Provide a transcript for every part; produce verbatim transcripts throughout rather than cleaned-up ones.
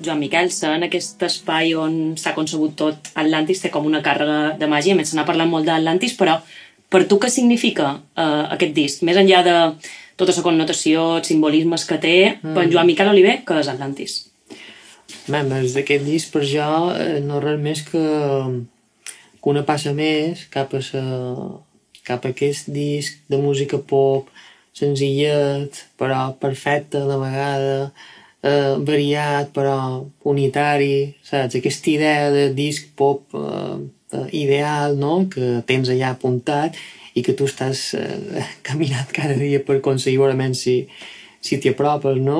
Joan Miquel, ser en aquest espai on s'ha concebut tot Atlantis té com una càrrega de màgia. A més, se n'ha parlat molt d'Atlantis, però per tu què significa uh, aquest disc? Més enllà de tota la connotació, els simbolismes que té, mm. per Joan Miquel Oliver, què és Atlantis? Bé, més d'aquest disc per jo eh, no res més que, que una passa més cap a, sa, cap a aquest disc de música pop, senzillet, però perfecte a la vegada, eh, variat, però unitari, saps? Aquesta idea de disc pop eh, ideal, no?, que tens allà apuntat i que tu estàs eh, caminant cada dia per aconseguir veurement si, si t'hi apropes, no?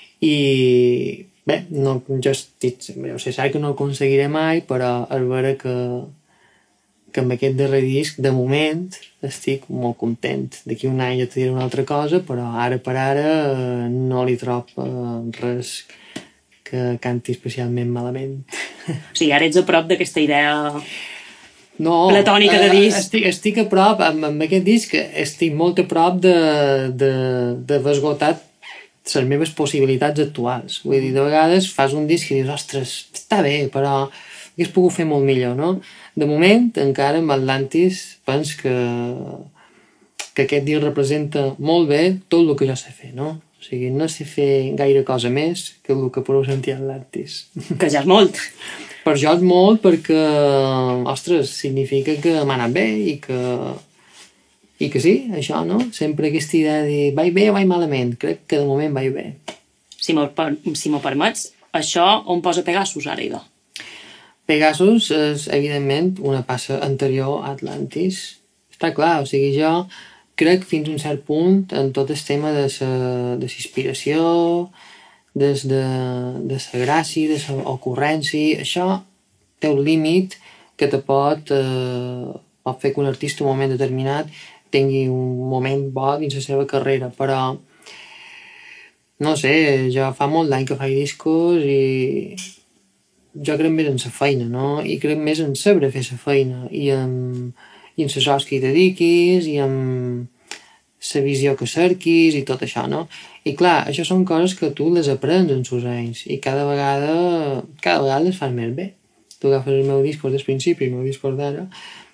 I bé, no, jo estic, jo sé que no ho aconseguiré mai, però és vera que, que amb aquest darrer disc, de moment, estic molt content. D'aquí un any ja te diré una altra cosa, però ara per ara eh, no li trob eh, res que canti especialment malament. O sigui, ara ets a prop d'aquesta idea no, platònica de disc. Estic, estic a prop, amb, amb aquest disc, estic molt a prop de, de, d'haver esgotat les meves possibilitats actuals. Vull dir, de vegades fas un disc i dius, ostres, està bé, però hagués pogut fer molt millor, no? De moment, encara amb Atlantis, penso que, que aquest disc representa molt bé tot el que jo sé fer, no? O sigui, no sé fer gaire cosa més que el que podeu sentir a Atlantis. Que ja és molt. Per jo és molt perquè, ostres, significa que m'ha anat bé i que, i que sí, això, no? Sempre aquesta idea de vaig bé o vaig malament. Crec que de moment vaig bé. Si m'ho si m'ho permets, això on posa Pegasus ara, idò? Pegasus és, evidentment, una passa anterior a Atlantis. Està clar, o sigui, jo crec fins a un cert punt en tot el tema de la inspiració, des de, de la gràcia, de la ocurrència, això té un límit que te pot, eh, pot fer que un artista en un moment determinat tingui un moment bo dins la seva carrera, però no sé, jo fa molt d'any que faig discos i jo crec més en la feina, no? I crec més en saber fer la feina i en, i en les hores que hi dediquis i en la visió que cerquis i tot això, no? I clar, això són coses que tu les aprens en els anys i cada vegada cada vegada les fas més bé. Tu agafes el meu discos del principi i el meu discos d'ara